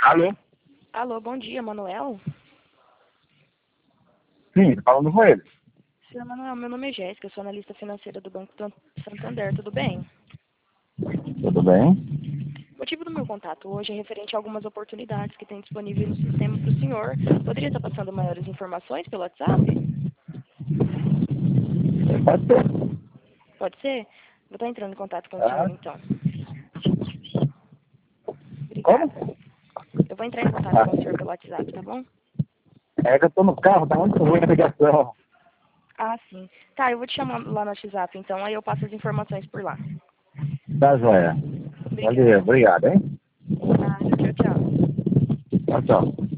Alô? Alô, bom dia, Manuel? Sim, tô falando com ele. Senhor Manuel, meu nome é Jéssica, eu sou analista financeira do Banco Santander, tudo bem? Tudo bem? O motivo do meu contato hoje é referente a algumas oportunidades que tem disponível no sistema para o senhor. Poderia estar passando maiores informações pelo WhatsApp? Pode ser. Pode ser? Vou estar entrando em contato com o senhor, Ah, então. como? Obrigada. Eu vou entrar em contato Ah, com o senhor pelo WhatsApp, tá bom? é que eu tô no carro, tá muito ruim a ligação. Ah, sim. Tá, eu vou te chamar lá no WhatsApp, então, aí eu passo as informações por lá. Tá, joia. Valeu, Obrigada. obrigado, hein? De nada, tchau, tchau. Tchau, tchau.